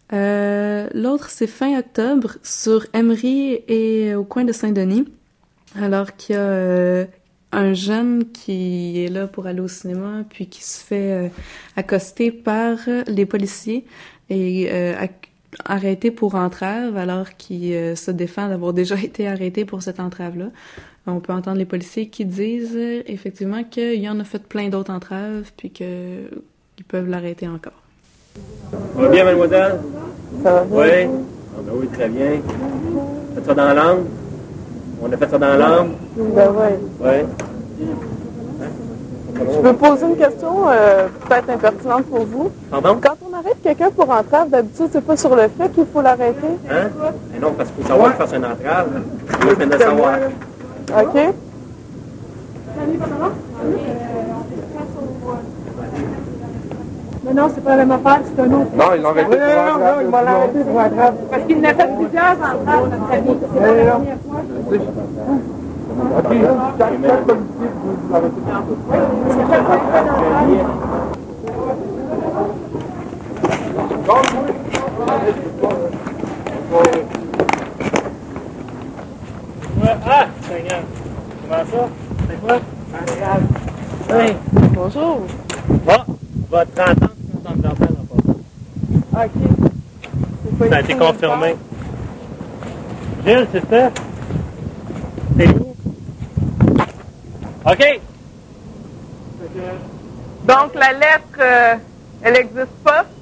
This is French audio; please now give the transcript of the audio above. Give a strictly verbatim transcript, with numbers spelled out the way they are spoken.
Euh, l'autre, c'est fin octobre, sur Emery et au coin de Saint-Denis. Alors qu'il y a euh, un jeune qui est là pour aller au cinéma, puis qui se fait euh, accoster par les policiers et euh, ac- arrêté pour entrave, alors qu'il euh, se défend d'avoir déjà été arrêté pour cette entrave-là. On peut entendre les policiers qui disent euh, effectivement qu'il y en a fait plein d'autres entraves, puis que ils peuvent l'arrêter encore. Ça va bien, mademoiselle? Ça va bien? Oui? Ah ben oui, très bien. Faites ça dans la langue? On a fait ça dans la langue? Ben oui. Oui. Je peux poser une question euh, peut-être impertinente pour vous. Pardon? Quand on arrête quelqu'un pour entrave, d'habitude, c'est pas sur le fait qu'il faut l'arrêter? Hein? Mais non, parce qu'il faut savoir qu'il fasse une entrave. Moi, je viens de le savoir. OK. Mais non, c'est pas la même affaire, c'est un autre. Non, ils l'ont arrêté pour Non, non, non, il m'a arrêté pour entrave. Parce qu'il n'a fait plusieurs entraves dans sa vie. C'est pas la première fois. OK, chaque chaque policier, vous vous arrêtez pour Ouais. Ah, Seigneur. Comment ça? C'est quoi? Entrave. Oui. Bonjour. Bon, votre sentence nous sommes dans pas. OK. C'est pas Ça a ici, été nulle confirmé. Gilles, c'est ça? C'est où? OK. part. Donc, la lettre, euh, elle n'existe pas?